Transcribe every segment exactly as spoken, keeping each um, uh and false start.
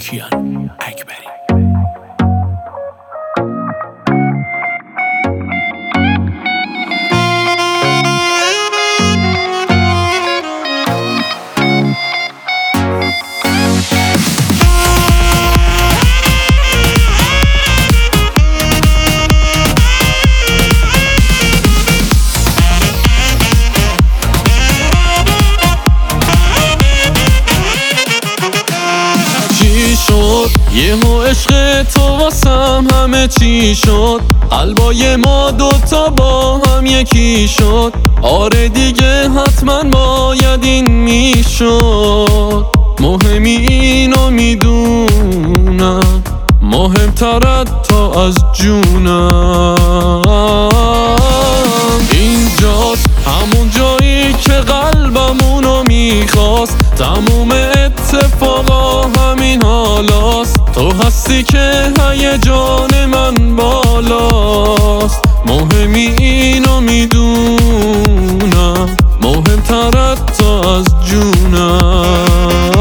کیان اکبری. یهو عشق تو واسم همه چی شد، قلبای ما دوتا با هم یکی شد. آره دیگه حتما باید این میشد. مهمی اینو میدونم، مهمترت تا از جونم. اینجاست همون جایی که قلبمونو میخواست، تموم اتفاقا همین حالاست. تو هستی که هیجان من بالاست. مهمی اینو میدونم، مهمترت تا از جونم.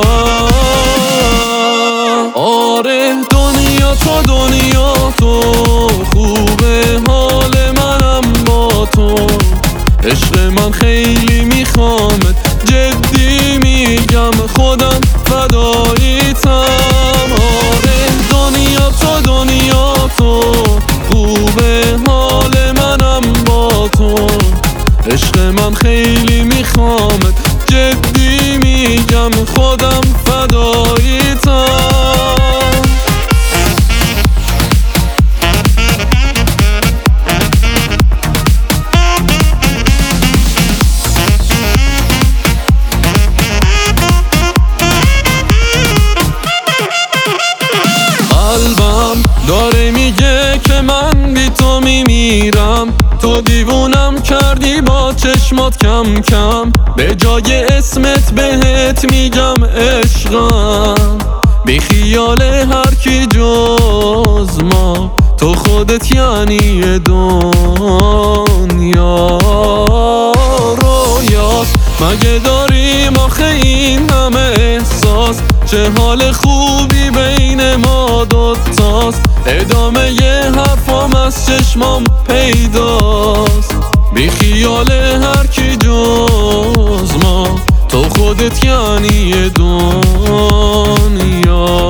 آره دنیا تو دنیا تو خوبه، حال منم با تو. عشق من خیلی میخوامت، جدی میگم خودم فداییتم. آره دنیا تو دنیا تو خوبه، حال منم با تو. عشق من خیلی میخوامت، جدی میگم خودم فداییتم. داره میگه که من بی تو میمیرم، تو دیوونم کردی با چشمات کم کم. به جای اسمت بهت میگم عشقم، بی خیال هر کی جز ما. تو خودت یعنی دنیا رویاست. مگه داریم آخه این همه احساس؟ چه حال خوبی بین ما دوتاست. ادامه یه حرفام از چشمام پیداست، بی خیال هر کی جز ما. تو خودت یعنی دنیا.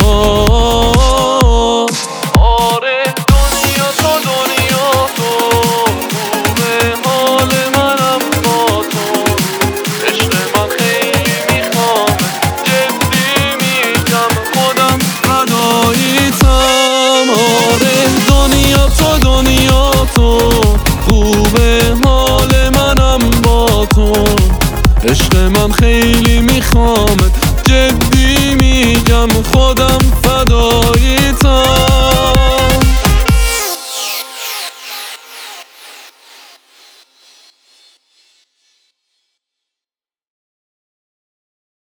آره دنیا تو دنیا تو خوبه، حال منم با تو. عشق من خیلی میخوام، جدی میگم خودم فداییتم. آره دنیا تو دنیا تو خوبه، حال منم با تو. عشق من خیلی میخوامت، جدی میگم خودم